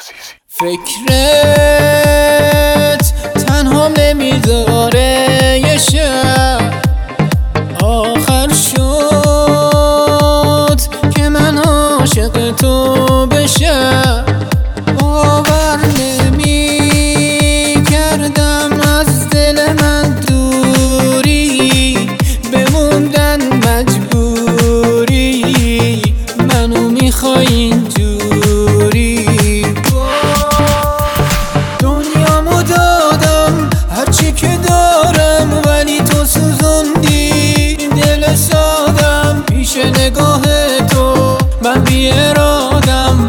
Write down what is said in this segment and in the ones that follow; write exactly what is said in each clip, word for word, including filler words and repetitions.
عزیزی. فکرت تنها نمیذاره یه شب آخر شد که من عاشق تو بشم. باور نمی کردم از دل من دوری بموندن مجبوری منو میخوای اینجوری. دنیامو دادم هرچی که دارم ولی تو سوزوندی دل سادم پیش نگاه تو من بی ارادم.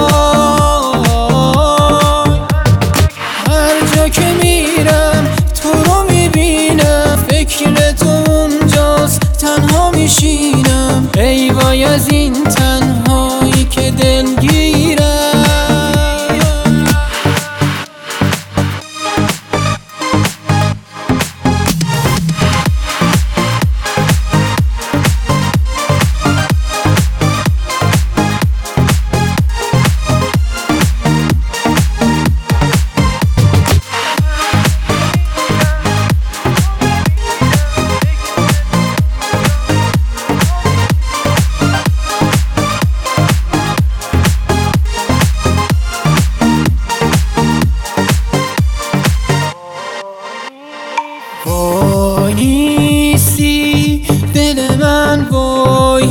وای هر جا که میرم تو رو میبینم فکر تو اونجاست تنها میشینم. ای وای از این تنهایی که دلگیرم. وایسی دل من وای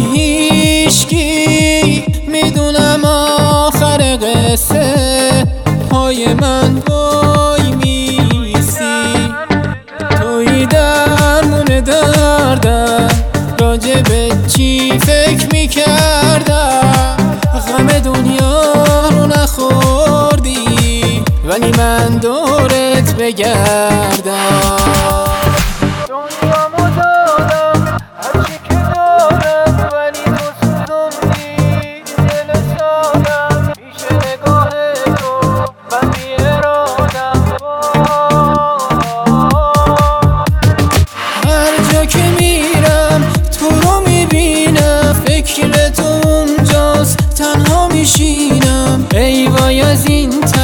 هیشکی میدونم آخر قصه پای من وای میسی. توی درمون دردم راجع به چی فکر میکردم. غم دنیا رو نخوردی ولی من دورت بگردم. دنیامو دادم هرچی که دارم ولی تو سوزوندی دل سادم پیش نگاه تو من بی ارادم. هر جا که میرم تو رو میبینم فکر تو اونجاست تنها میشینم. ای وای از این